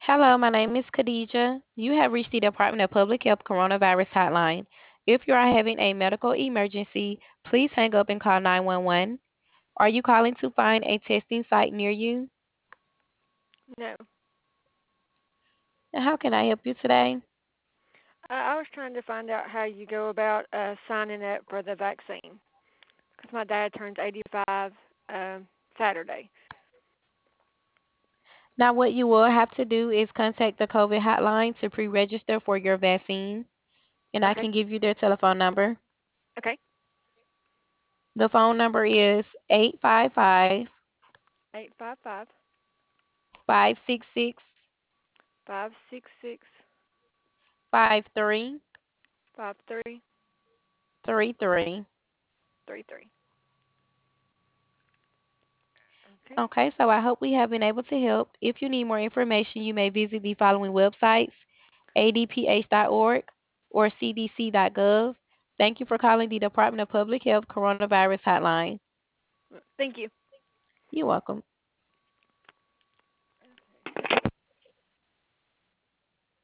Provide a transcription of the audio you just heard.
Hello, my name is Khadija. You have reached the Department of Public Health Coronavirus Hotline. If you are having a medical emergency, please hang up and call 911. Are you calling to find a testing site near you? No. And how can I help you today? I was trying to find out how you go about signing up for the vaccine because my dad turns 85 Saturday. Now, what you will have to do is contact the COVID hotline to pre register for your vaccine, and I Okay. can give you their telephone number. Okay. The phone number is 855 855 566 566 5333. 5333. Okay. Okay, so I hope we have been able to help. If you need more information, you may visit the following websites: adph.org or cdc.gov. Thank you for calling the Department of Public Health Coronavirus Hotline. Thank you. You're welcome.